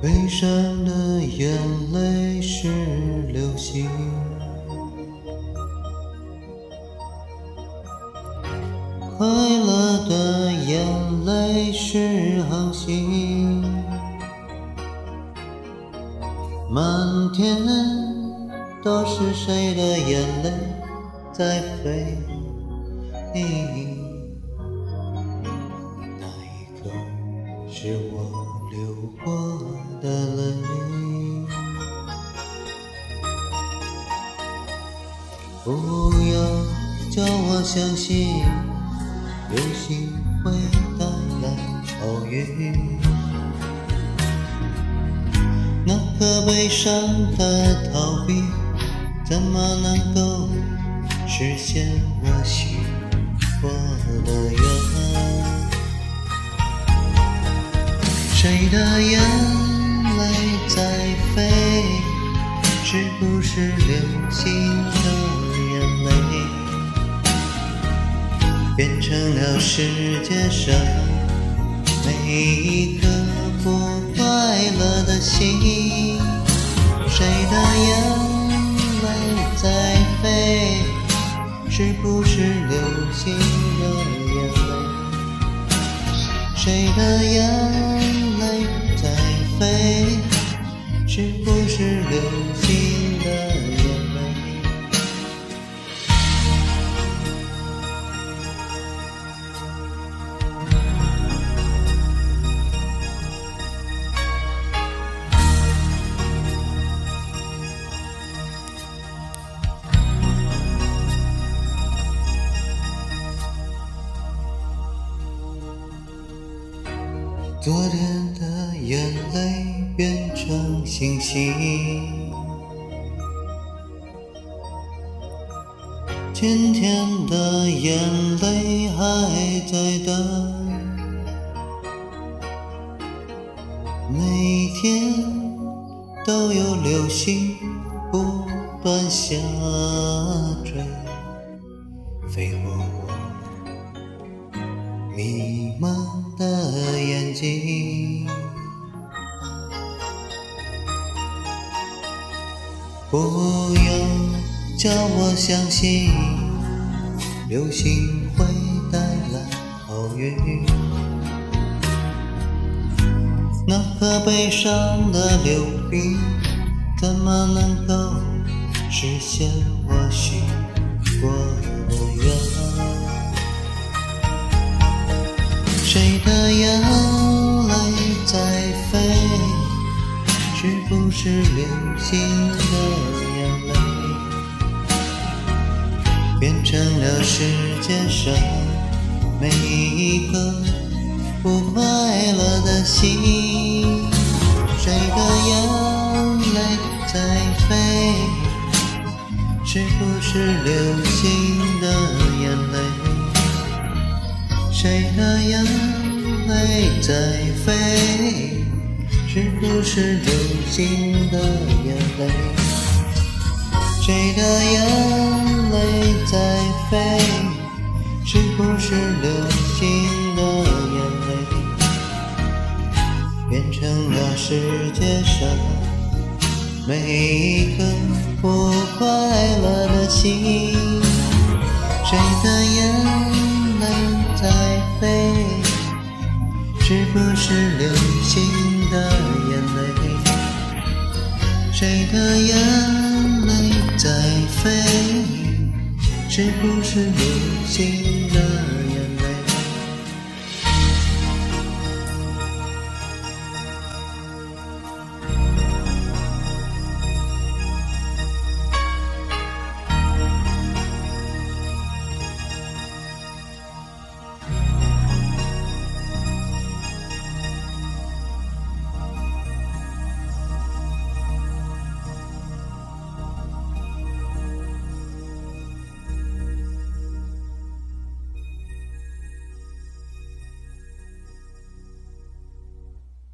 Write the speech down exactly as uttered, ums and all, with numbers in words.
悲伤的眼泪是流星，快乐的眼泪是恒星。满天都是谁的眼泪在飞？那一刻是我流过的泪。不要叫我相信流星会带来好运，那颗悲伤的逃避怎么能够实现我许过的愿？谁的眼泪在飞？是不是流星的眼泪变成了世界上每一颗不快乐的心？谁的眼泪在飞？是不是流星的眼泪？谁的眼泪在飞？是不是流星的眼泪？昨天的眼泪变成星星，今天的眼泪还在等，每天都有流星不断下坠，飞过我迷茫的眼睛。不要叫我相信流星会带来好运，那颗悲伤的流冰怎么能够实现我许过的愿？谁的眼泪在飞？是不是流星的眼泪变成了世界上每一颗不快乐的心？谁的眼泪在飞？是不是流星的眼泪？谁的眼泪在飞？是不是流星的眼泪？谁的眼泪在飞？是不是流星的眼泪变成了世界上每一颗不快乐的心？谁的眼泪在飞？是不是流星的眼泪？谁的眼泪在飞？是不是流星的